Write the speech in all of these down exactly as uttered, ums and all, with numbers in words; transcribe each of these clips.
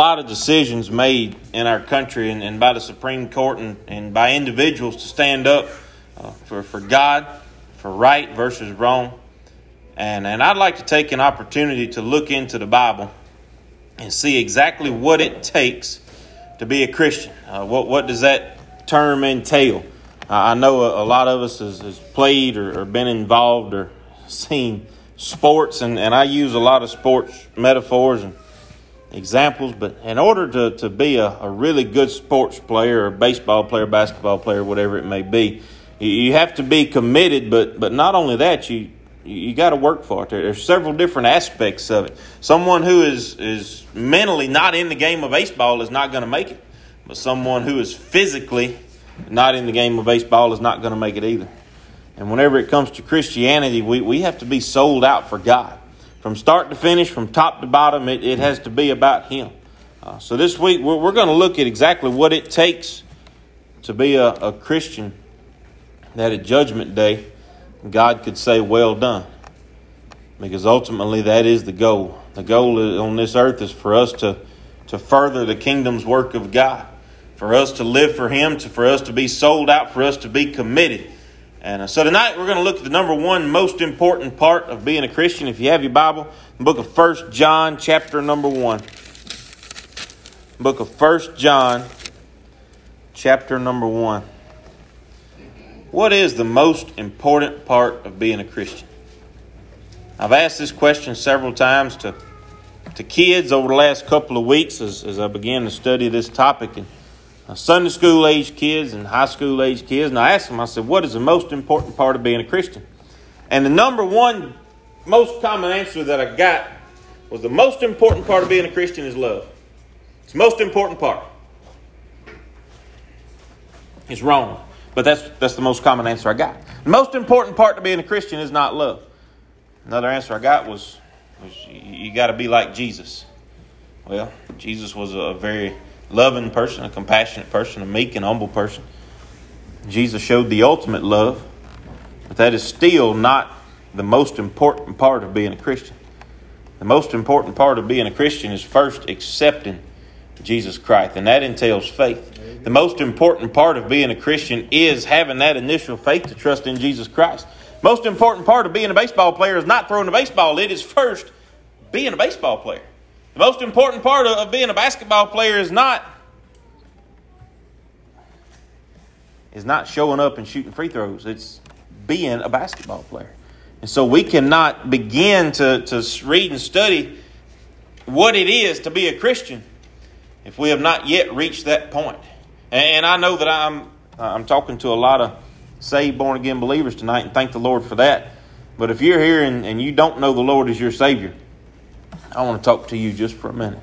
lot of decisions made in our country and, and by the Supreme Court and, and by individuals to stand up uh, for, for God, for right versus wrong. And, and I'd like to take an opportunity to look into the Bible and see exactly what it takes to be a Christian. Uh, what, what does that term entail? Uh, I know a, a lot of us has, has played or, or been involved or seen sports, and, and I use a lot of sports metaphors and examples, but in order to, to be a, a really good sports player or baseball player, basketball player, whatever it may be, you, you have to be committed, but but not only that, you you got to work for it. There, there's several different aspects of it. Someone who is, is mentally not in the game of baseball is not going to make it, but someone who is physically not in the game of baseball is not going to make it either. And whenever it comes to Christianity, we, we have to be sold out for God. From start to finish, from top to bottom, it, it has to be about Him. Uh, so this week, we're, we're going to look at exactly what it takes to be a, a Christian, that at Judgment Day, God could say, well done. Because ultimately, that is the goal. The goal is, on this earth is for us to, to further the kingdom's work of God. For us to live for Him, to, for us to be sold out, for us to be committed. And uh, so tonight we're going to look at the number one most important part of being a Christian. If you have your Bible, the book of First John, chapter number one. Book of First John, chapter number one. What is the most important part of being a Christian? I've asked this question several times to, to kids over the last couple of weeks as, as I began to study this topic. And Sunday school age kids and high school age kids. And I asked them, I said, what is the most important part of being a Christian? And the number one most common answer that I got was the most important part of being a Christian is love. It's the most important part. It's wrong, but that's that's the most common answer I got. The most important part to being a Christian is not love. Another answer I got was, was you got to be like Jesus. Well, Jesus was a very loving person, a compassionate person, a meek and humble person. Jesus showed the ultimate love, but that is still not the most important part of being a Christian. The most important part of being a Christian is first accepting Jesus Christ, and that entails faith. The most important part of being a Christian is having that initial faith to trust in Jesus Christ. Most important part of being a baseball player is not throwing a baseball. It is first being a baseball player. The most important part of being a basketball player is not is not showing up and shooting free throws. It's being a basketball player. And so we cannot begin to, to read and study what it is to be a Christian if we have not yet reached that point. And I know that I'm I'm talking to a lot of saved, born-again believers tonight, and thank the Lord for that. But if you're here and, and you don't know the Lord as your Savior, I want to talk to you just for a minute.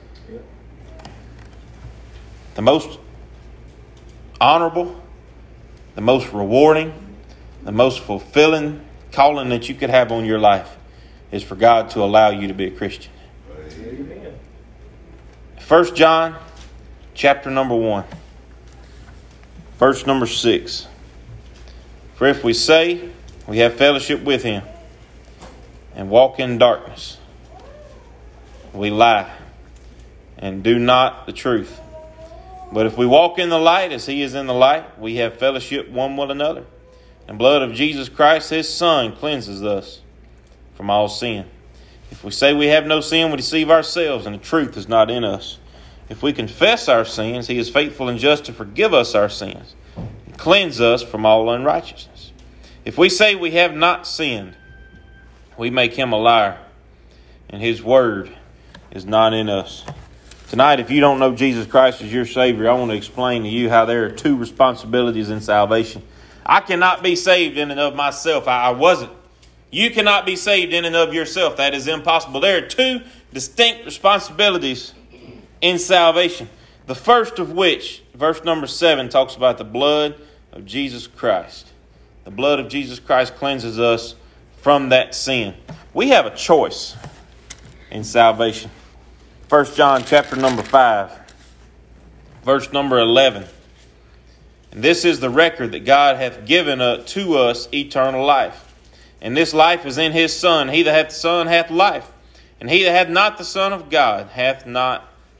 The most honorable, the most rewarding, the most fulfilling calling that you could have on your life is for God to allow you to be a Christian. Amen. First John, chapter number one, verse number six. For if we say we have fellowship with Him and walk in darkness, we lie and do not the truth. But if we walk in the light as He is in the light, we have fellowship one with another. And the blood of Jesus Christ, His Son, cleanses us from all sin. If we say we have no sin, we deceive ourselves, and the truth is not in us. If we confess our sins, He is faithful and just to forgive us our sins and cleanse us from all unrighteousness. If we say we have not sinned, we make Him a liar, and His word is not in us. Tonight, if you don't know Jesus Christ as your Savior, I want to explain to you how there are two responsibilities in salvation. I cannot be saved in and of myself. I, I wasn't. You cannot be saved in and of yourself. That is impossible. There are two distinct responsibilities in salvation. The first of which, verse number seven, talks about the blood of Jesus Christ. The blood of Jesus Christ cleanses us from that sin. We have a choice in salvation. First John chapter number five, verse number eleven. And this is the record that God hath given uh, to us eternal life. And this life is in His Son. He that hath the Son hath life. And he that hath not the Son of God hath not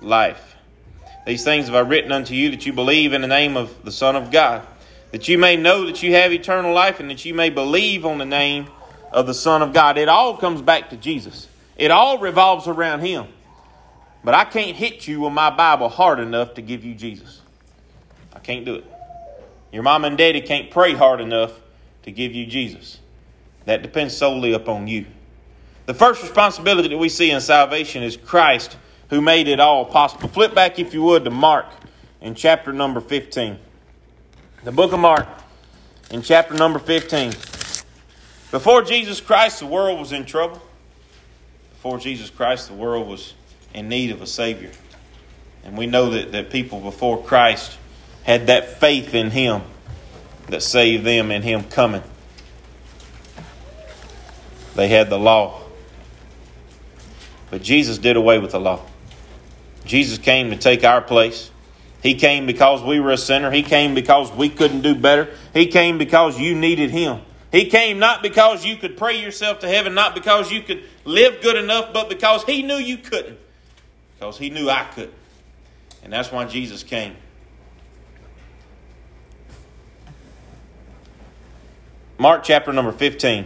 life. These things have I written unto you, that you believe in the name of the Son of God, that you may know that you have eternal life, and that you may believe on the name of the Son of God. It all comes back to Jesus. It all revolves around Him. But I can't hit you with my Bible hard enough to give you Jesus. I can't do it. Your mom and daddy can't pray hard enough to give you Jesus. That depends solely upon you. The first responsibility that we see in salvation is Christ, who made it all possible. Flip back, if you would, to Mark in chapter number fifteen. The book of Mark in chapter number fifteen. Before Jesus Christ, the world was in trouble. Before Jesus Christ, the world was in need of a Savior. And we know that, that people before Christ had that faith in Him that saved them and Him coming. They had the law. But Jesus did away with the law. Jesus came to take our place. He came because we were a sinner. He came because we couldn't do better. He came because you needed Him. He came not because you could pray yourself to heaven, not because you could live good enough, but because He knew you couldn't. Because He knew I couldn't. And that's why Jesus came. Mark chapter number fifteen,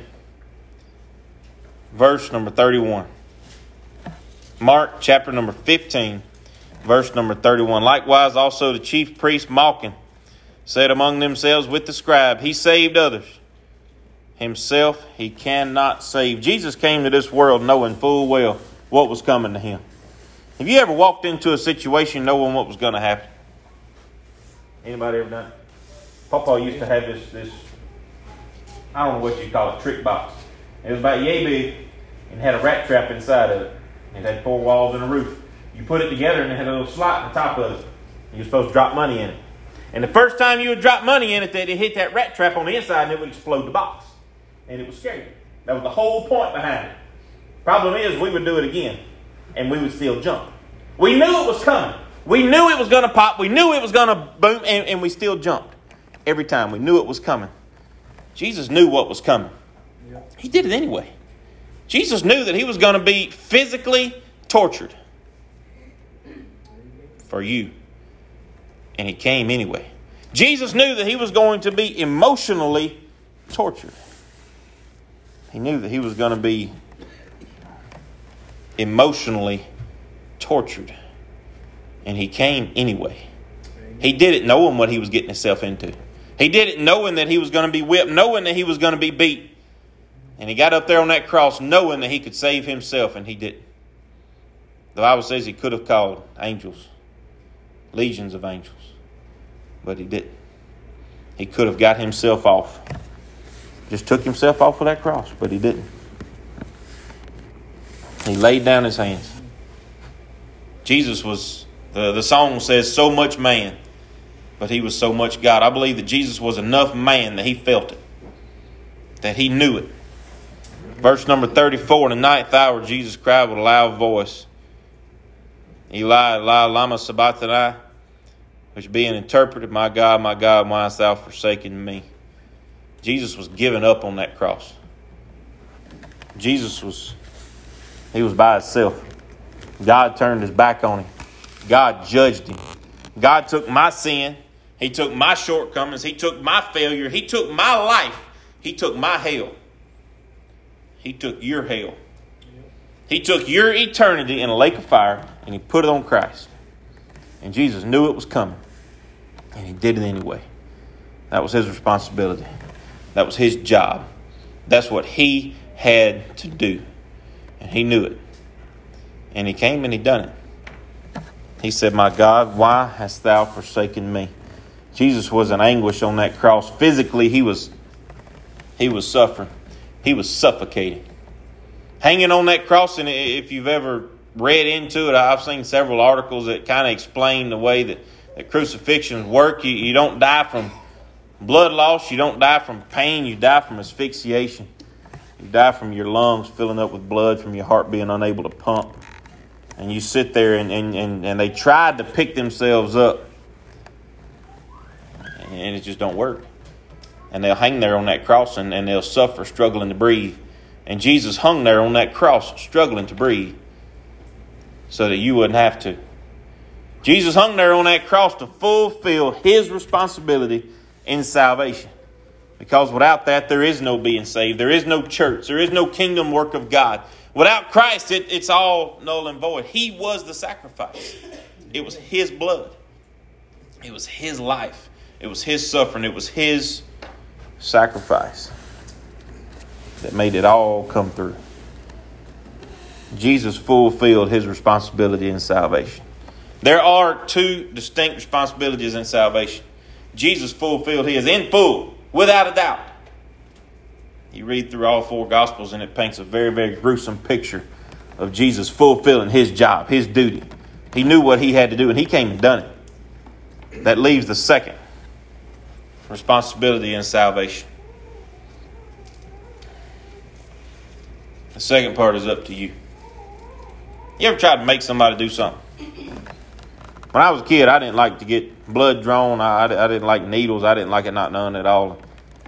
verse number thirty-one. Mark chapter number fifteen, verse number thirty-one. Likewise also the chief priests mocking said among themselves with the scribe, He saved others. Himself He cannot save. Jesus came to this world knowing full well what was coming to Him. Have you ever walked into a situation knowing what was going to happen? Anybody ever done it? Papa used to have this, this, I don't know what you call it, trick box. It was about yay big and had a rat trap inside of it. It had four walls and a roof. You put it together and it had a little slot in the top of it. You were supposed to drop money in it. And the first time you would drop money in it, that it hit that rat trap on the inside and it would explode the box. And it was scary. That was the whole point behind it. Problem is, we would do it again and we would still jump. We knew it was coming. We knew it was going to pop. We knew it was going to boom, and, and we still jumped. Every time we knew it was coming. Jesus knew what was coming. Yeah. He did it anyway. Jesus knew that He was going to be physically tortured for you. And He came anyway. Jesus knew that He was going to be emotionally tortured. He knew that He was going to be emotionally tortured. And He came anyway. He did it knowing what He was getting Himself into. He did it knowing that He was going to be whipped, knowing that He was going to be beat. And He got up there on that cross knowing that He could save Himself, and He didn't. The Bible says He could have called angels, legions of angels, but He didn't. He could have got Himself off. Just took Himself off of that cross, but He didn't. He laid down His hands. Jesus was, the, the song says, so much man, but He was so much God. I believe that Jesus was enough man that He felt it, that He knew it. Verse number thirty-four, in the ninth hour, Jesus cried with a loud voice, Eli, Eli, lama sabachthani, which being interpreted, my God, my God, why hast thou forsaken me? Jesus was given up on that cross. Jesus was, He was by Himself. God turned His back on Him. God judged Him. God took my sin. He took my shortcomings. He took my failure. He took my life. He took my hell. He took your hell. He took your eternity in a lake of fire and He put it on Christ. And Jesus knew it was coming. And He did it anyway. That was His responsibility. That was His job. That's what He had to do. And He knew it. And He came and He done it. He said, my God, why hast thou forsaken me? Jesus was in anguish on that cross. Physically, He was, he was suffering. He was suffocating. Hanging on that cross, and if you've ever read into it, I've seen several articles that kind of explain the way that, that crucifixions work. You, you don't die from blood loss. You don't die from pain. You die from asphyxiation. You die from your lungs filling up with blood, from your heart being unable to pump. And you sit there and, and, and, and they tried to pick themselves up. And it just don't work. And they'll hang there on that cross and, and they'll suffer, struggling to breathe. And Jesus hung there on that cross, struggling to breathe, so that you wouldn't have to. Jesus hung there on that cross to fulfill his responsibility in salvation. Because without that, there is no being saved. There is no church. There is no kingdom work of God. Without Christ, it, it's all null and void. He was the sacrifice. It was his blood. It was his life. It was his suffering. It was his sacrifice that made it all come through. Jesus fulfilled his responsibility in salvation. There are two distinct responsibilities in salvation. Jesus fulfilled his in full. Without a doubt. You read through all four Gospels and it paints a very, very gruesome picture of Jesus fulfilling his job, his duty. He knew what he had to do and he came and done it. That leaves the second responsibility in salvation. The second part is up to you. You ever tried to make somebody do something? When I was a kid, I didn't like to get blood drawn. I, I didn't like needles. I didn't like it not done at all.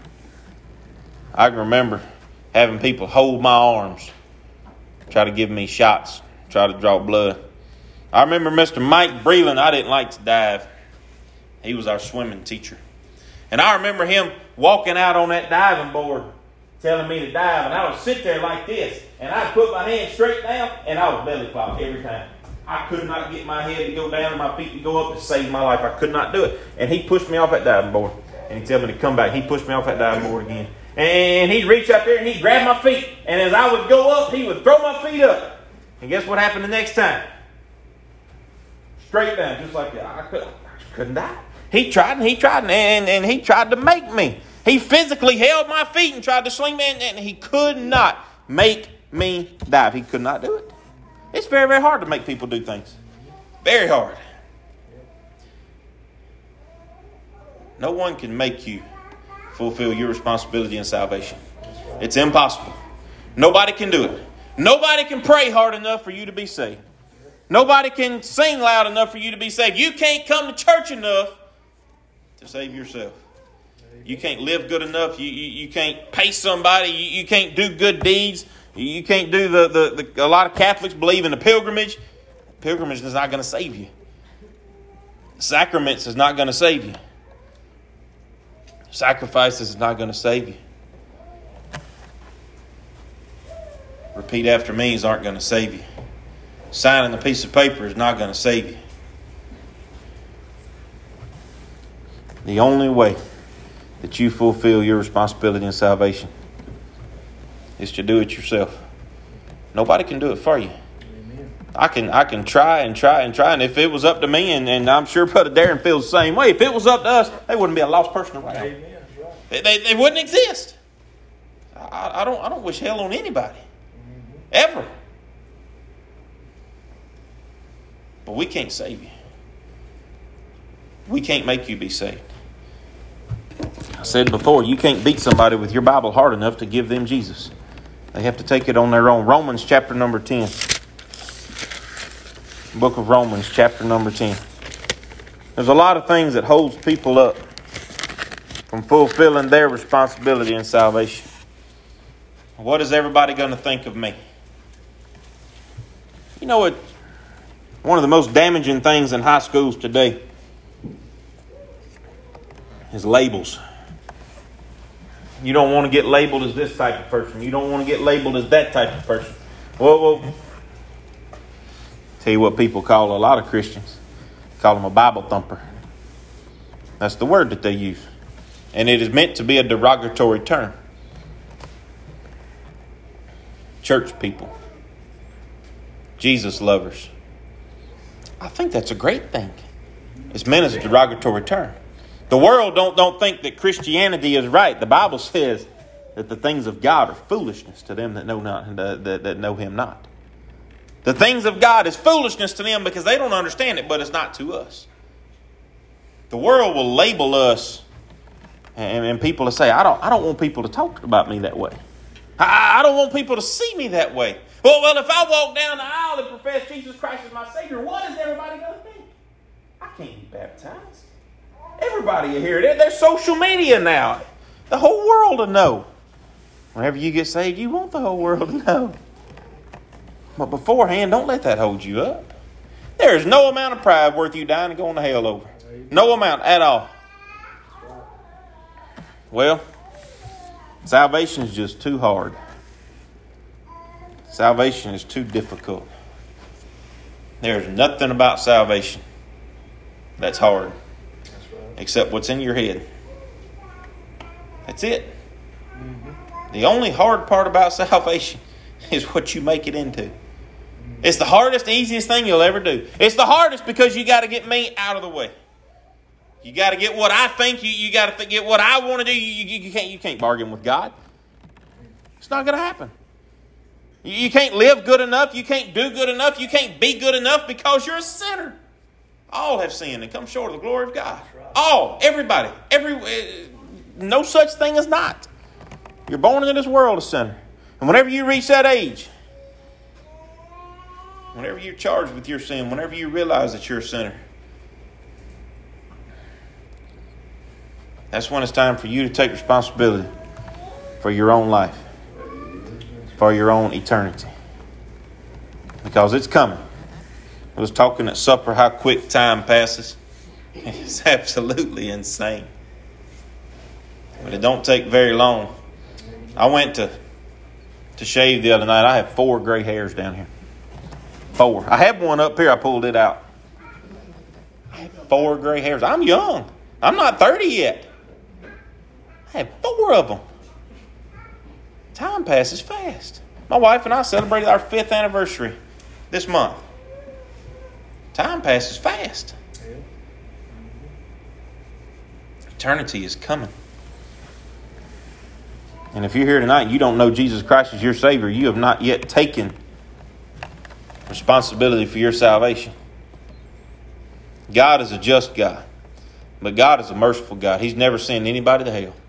I can remember having people hold my arms, try to give me shots, try to draw blood. I remember Mister Mike Breland. I didn't like to dive. He was our swimming teacher. And I remember him walking out on that diving board telling me to dive. And I would sit there like this. And I'd put my hand straight down and I would belly flop every time. I could not get my head to go down and my feet to go up to save my life. I could not do it. And he pushed me off that diving board. And he'd tell me to come back. He pushed me off that diving board again. And he'd reach up there and he'd grab my feet. And as I would go up, he would throw my feet up. And guess what happened the next time? Straight down, just like that. I, could, I couldn't die. He tried and he tried and, and he tried to make me. He physically held my feet and tried to sling me. And, and he could not make me dive. He could not do it. It's very, very hard to make people do things. Very hard. No one can make you fulfill your responsibility in salvation. It's impossible. Nobody can do it. Nobody can pray hard enough for you to be saved. Nobody can sing loud enough for you to be saved. You can't come to church enough to save yourself. You can't live good enough. You, you, you can't pay somebody. You, you can't do good deeds. You can't do the, the, the... A lot of Catholics believe in the pilgrimage. Pilgrimage is not going to save you. Sacraments is not going to save you. Sacrifices is not going to save you. Repeat after me's aren't going to save you. Signing a piece of paper is not going to save you. The only way that you fulfill your responsibility in salvation is to do it yourself. Nobody can do it for you. Amen. I can I can try and try and try. And if it was up to me, and, and I'm sure Brother Darren feels the same way, if it was up to us, they wouldn't be a lost person around. Amen. They, they, they wouldn't exist. I, I don't I don't wish hell on anybody. Mm-hmm. Ever. But we can't save you. We can't make you be saved. I said before, you can't beat somebody with your Bible hard enough to give them Jesus. They have to take it on their own. Romans chapter number ten. Book of Romans chapter number ten. There's a lot of things that holds people up from fulfilling their responsibility in salvation. What is everybody going to think of me? You know what? One of the most damaging things in high schools today is labels. You don't want to get labeled as this type of person. You don't want to get labeled as that type of person. Well, well, tell you what people call a lot of Christians. Call them a Bible thumper. That's the word that they use. And it is meant to be a derogatory term. Church people. Jesus lovers. I think that's a great thing. It's meant as a derogatory term. The world don't, don't think that Christianity is right. The Bible says that the things of God are foolishness to them that know not that, that, that know Him not. The things of God is foolishness to them because they don't understand it, but it's not to us. The world will label us, and, and people will say, I don't I don't want people to talk about me that way. I, I don't want people to see me that way. Well, well, if I walk down the aisle and profess Jesus Christ as my Savior, what is everybody going to think? I can't be baptized. Everybody will hear it. There's social media now. The whole world will know. Whenever you get saved, you want the whole world to know. But beforehand, don't let that hold you up. There is no amount of pride worth you dying and going to hell over. No amount at all. Well, salvation is just too hard. Salvation is too difficult. There's nothing about salvation that's hard except what's in your head. That's it. Mm-hmm. The only hard part about salvation is what you make it into. It's the hardest, easiest thing you'll ever do. It's the hardest because you got to get me out of the way. You got to get what I think. You, you got to get what I want to do. You, you, you can't you can't bargain with God. It's not going to happen. You, you can't live good enough. You can't do good enough. You can't be good enough because you're a sinner. All have sinned and come short of the glory of God. All, everybody, every, uh, no such thing as not. You're born into this world a sinner, and whenever you reach that age, whenever you're charged with your sin, whenever you realize that you're a sinner, that's when it's time for you to take responsibility for your own life, for your own eternity. Because it's coming. I was talking at supper how quick time passes. It's absolutely insane. But it don't take very long. I went to, to shave the other night. I have four gray hairs down here. Four. I had one up here. I pulled it out. I have four gray hairs. I'm young. I'm not thirty yet. I have four of them. Time passes fast. My wife and I celebrated our fifth anniversary this month. Time passes fast. Eternity is coming. And if you're here tonight and you don't know Jesus Christ as your Savior, you have not yet taken responsibility for your salvation. God is a just God, but God is a merciful God. He's never sent anybody to hell.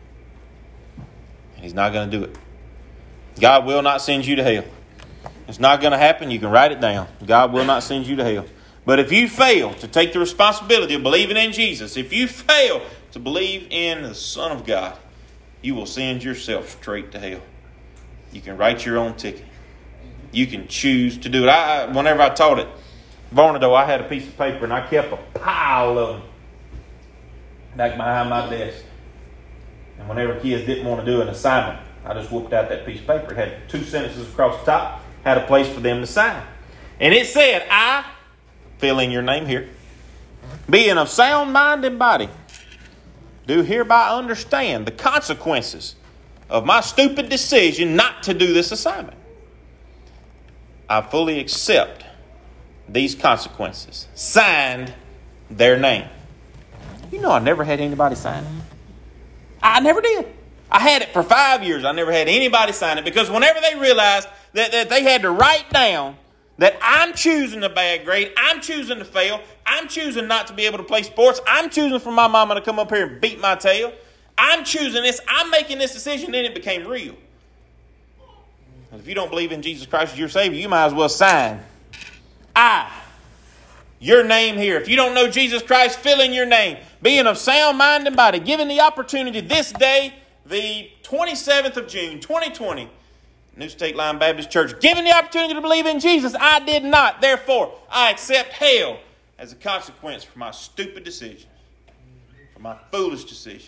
He's not going to do it. God will not send you to hell. It's not going to happen. You can write it down. God will not send you to hell. But if you fail to take the responsibility of believing in Jesus, if you fail to believe in the Son of God, you will send yourself straight to hell. You can write your own ticket. You can choose to do it. I, whenever I taught it, Vornado, I had a piece of paper and I kept a pile of them back behind my desk. And whenever kids didn't want to do an assignment, I just whooped out that piece of paper. It had two sentences across the top, had a place for them to sign. And it said, I, fill in your name here, being of sound mind and body, do hereby understand the consequences of my stupid decision not to do this assignment. I fully accept these consequences. Signed, their name. You know I never had anybody sign it. I never did. I had it for five years. I never had anybody sign it because whenever they realized that, that they had to write down that I'm choosing a bad grade, I'm choosing to fail, I'm choosing not to be able to play sports, I'm choosing for my mama to come up here and beat my tail, I'm choosing this, I'm making this decision, then it became real. If you don't believe in Jesus Christ as your Savior, you might as well sign I, your name here. If you don't know Jesus Christ, fill in your name. Being of sound mind and body, given the opportunity this day, the twenty-seventh of June, twenty twenty, New State Line Baptist Church, given the opportunity to believe in Jesus, I did not. Therefore, I accept hell as a consequence for my stupid decisions, for my foolish decisions,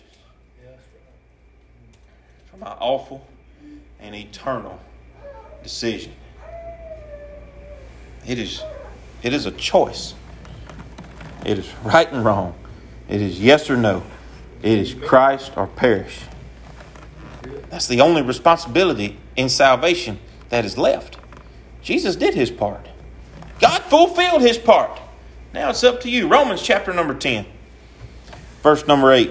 for my awful and eternal decision. It is, it is a choice. It is right and wrong. It is yes or no. It is Christ or perish. That's the only responsibility in salvation that is left. Jesus did his part. God fulfilled his part. Now it's up to you. Romans chapter number ten. Verse number eight.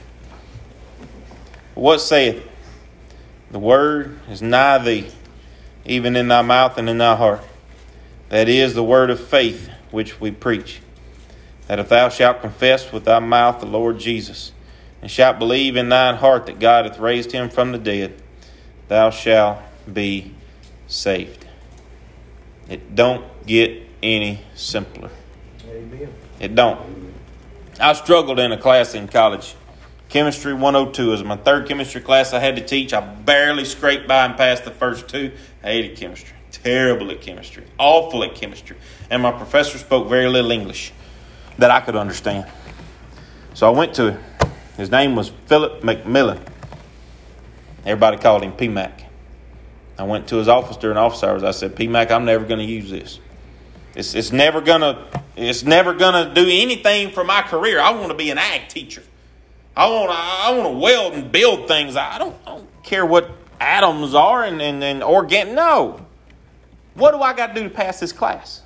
What saith it? The word is nigh thee, even in thy mouth and in thy heart. That is the word of faith which we preach. That if thou shalt confess with thy mouth the Lord Jesus, and shalt believe in thine heart that God hath raised him from the dead, thou shalt be saved. It don't get any simpler. Amen. It don't. I struggled in a class in college. Chemistry one oh two is my third chemistry class I had to teach. I barely scraped by and passed the first two. I hated chemistry. terrible at chemistry, awful at chemistry. And my professor spoke very little English that I could understand. So I went to him. His name was Philip McMillan. Everybody called him P Mac. I went to his office during office hours. I said, P Mac, I'm never going to use this. It's, it's never gonna it's never gonna do anything for my career. I want to be an ag teacher. I want to I want to weld and build things. I don't I don't care what atoms are and and, and organic. No. What do I got to do to pass this class?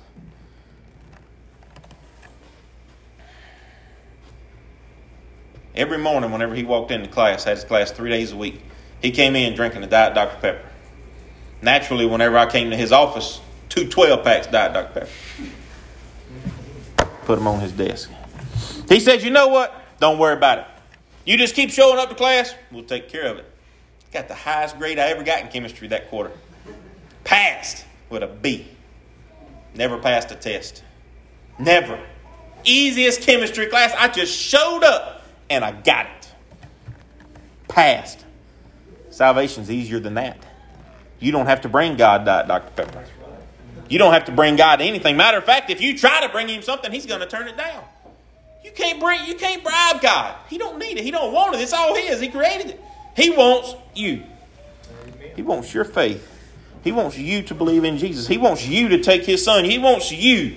Every morning, whenever he walked into class, had his class three days a week, he came in drinking a Diet Doctor Pepper. Naturally, whenever I came to his office, two twelve-packs Diet Doctor Pepper. Put them on his desk. He said, you know what? Don't worry about it. You just keep showing up to class, we'll take care of it. Got the highest grade I ever got in chemistry that quarter. Passed with a B. Never passed a test. Never. Easiest chemistry class. I just showed up and I got it. Passed. Salvation's easier than that. You don't have to bring God Diet Doctor Pepper. You don't have to bring God anything. Matter of fact, if you try to bring him something, he's going to turn it down. You can't bring, you can't bribe God. He don't need it. He don't want it. It's all his. He created it. He wants you. He wants your faith. He wants you to believe in Jesus. He wants you to take his son. He wants you.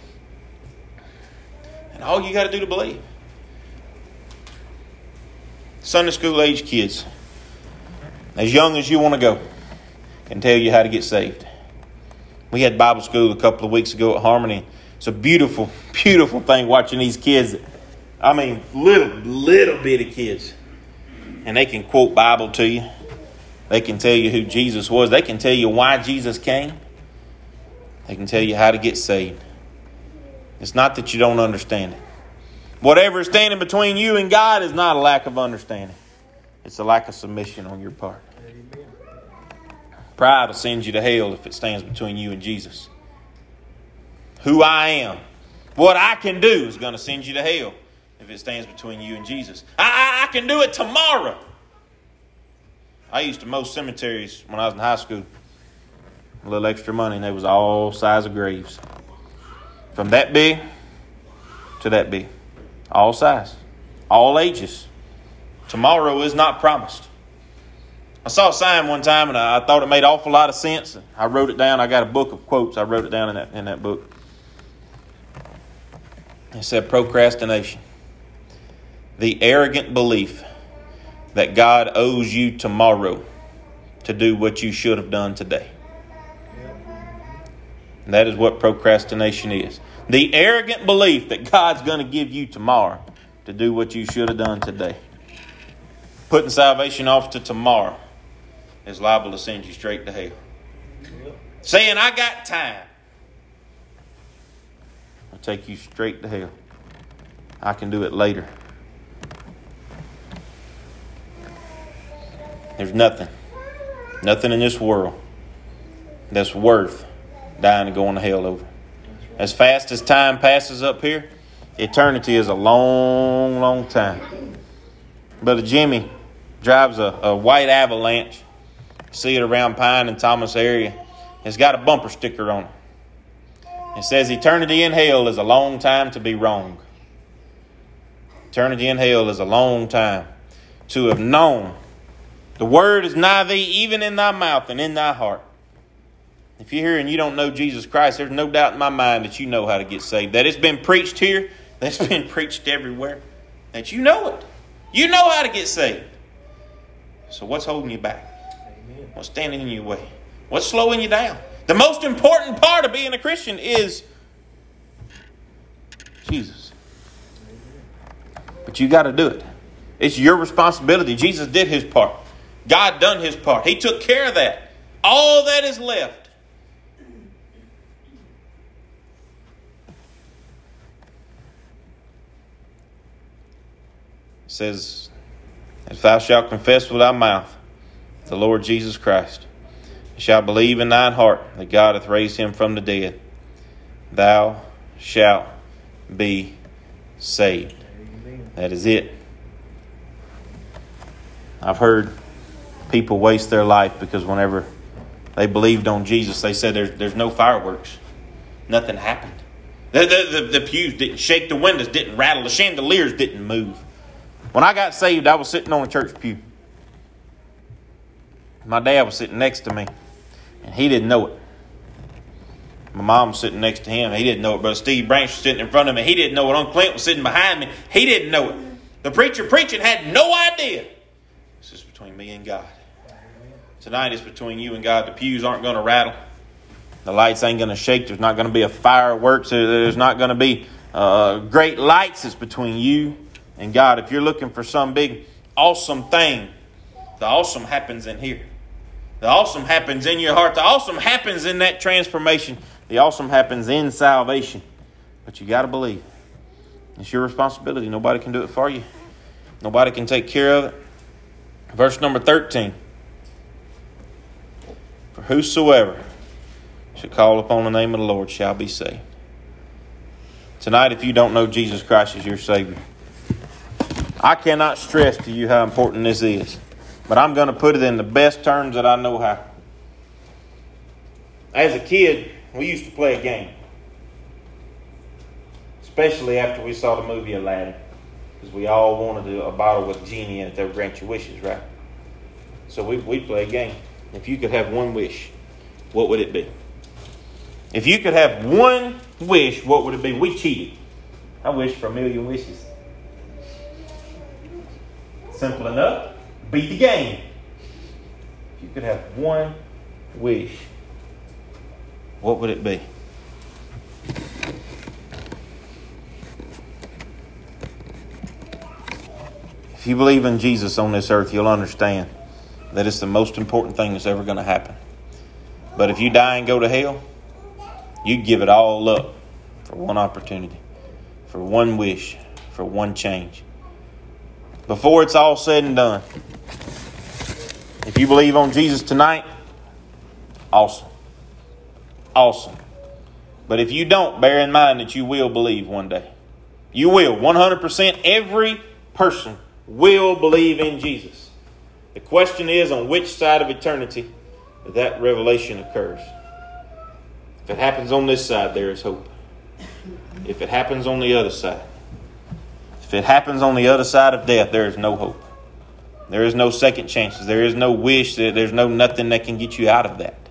And all you got to do to believe. Sunday school age kids, as young as you want to go, can tell you how to get saved. We had Bible school a couple of weeks ago at Harmony. It's a beautiful, beautiful thing watching these kids. I mean, little, little bitty kids. And they can quote Bible to you. They can tell you who Jesus was. They can tell you why Jesus came. They can tell you how to get saved. It's not that you don't understand it. Whatever is standing between you and God is not a lack of understanding. It's a lack of submission on your part. Pride will send you to hell if it stands between you and Jesus. Who I am, what I can do is going to send you to hell if it stands between you and Jesus. I, I, I can do it tomorrow. I used to mow cemeteries when I was in high school. A little extra money, and they was all size of graves. From that big to that big. All size. All ages. Tomorrow is not promised. I saw a sign one time, and I thought it made an awful lot of sense. I wrote it down. I got a book of quotes. I wrote it down in that, in that book. It said procrastination. The arrogant belief that God owes you tomorrow to do what you should have done today. And that is what procrastination is. The arrogant belief that God's going to give you tomorrow to do what you should have done today. Putting salvation off to tomorrow is liable to send you straight to hell. Saying, I got time, will take you straight to hell. I can do it later. There's nothing, nothing in this world that's worth dying and going to hell over. As fast as time passes up here, eternity is a long, long time. Brother Jimmy drives a, a white Avalanche. See it around Pine and Thomas area. It's got a bumper sticker on it. It says, eternity in hell is a long time to be wrong. Eternity in hell is a long time to have known. The word is nigh thee, even in thy mouth and in thy heart. If you're here and you don't know Jesus Christ, there's no doubt in my mind that you know how to get saved. That it's been preached here, that's been preached everywhere. That you know it. You know how to get saved. So what's holding you back? Amen. What's standing in your way? What's slowing you down? The most important part of being a Christian is Jesus. But you got to do it. It's your responsibility. Jesus did his part. God done his part. He took care of that. All that is left. It says, if thou shalt confess with thy mouth the Lord Jesus Christ, and shalt believe in thine heart that God hath raised him from the dead, thou shalt be saved. Amen. That is it. I've heard people waste their life because whenever they believed on Jesus, they said there's, there's no fireworks. Nothing happened. The, the, the, the pews didn't shake. The windows didn't rattle. The chandeliers didn't move. When I got saved, I was sitting on a church pew. My dad was sitting next to me, and he didn't know it. My mom was sitting next to him. He didn't know it. Brother Steve Branch was sitting in front of me. He didn't know it. Uncle Clint was sitting behind me. He didn't know it. The preacher preaching had no idea. This is between me and God. Tonight it's between you and God. The pews aren't going to rattle. The lights ain't going to shake. There's not going to be a fireworks. There's not going to be uh, great lights. It's between you and God. If you're looking for some big, awesome thing, the awesome happens in here. The awesome happens in your heart. The awesome happens in that transformation. The awesome happens in salvation. But you got to believe. It's your responsibility. Nobody can do it for you. Nobody can take care of it. Verse number thirteen. For whosoever shall call upon the name of the Lord shall be saved. Tonight, if you don't know Jesus Christ as your Savior, I cannot stress to you how important this is. But I'm going to put it in the best terms that I know how. As a kid, we used to play a game. Especially after we saw the movie Aladdin. Because we all wanted a bottle with genie in it that would grant your wishes, right? So we, we'd play a game. If you could have one wish, what would it be? If you could have one wish, what would it be? We cheated. I wish for a million wishes. Simple enough. Beat the game. If you could have one wish, what would it be? If you believe in Jesus on this earth, you'll understand that it's the most important thing that's ever going to happen. But if you die and go to hell, you'd give it all up for one opportunity, for one wish, for one change. Before it's all said and done, if you believe on Jesus tonight, awesome. Awesome. But if you don't, bear in mind that you will believe one day. You will. one hundred percent every person will believe in Jesus. The question is on which side of eternity that revelation occurs. If it happens on this side, there is hope. If it happens on the other side, if it happens on the other side of death, there is no hope. There is no second chances. There is no wish. There's no nothing that can get you out of that.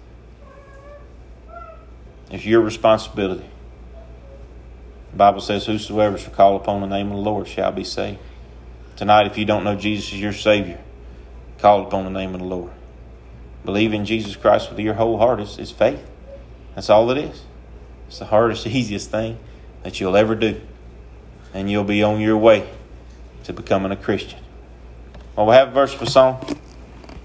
It's your responsibility. The Bible says, whosoever shall call upon the name of the Lord shall be saved. Tonight, if you don't know Jesus as your Savior, call upon the name of the Lord. Believe in Jesus Christ with your whole heart. It's, it's faith. That's all it is. It's the hardest, easiest thing that you'll ever do. And you'll be on your way to becoming a Christian. Well, we have a verse for song.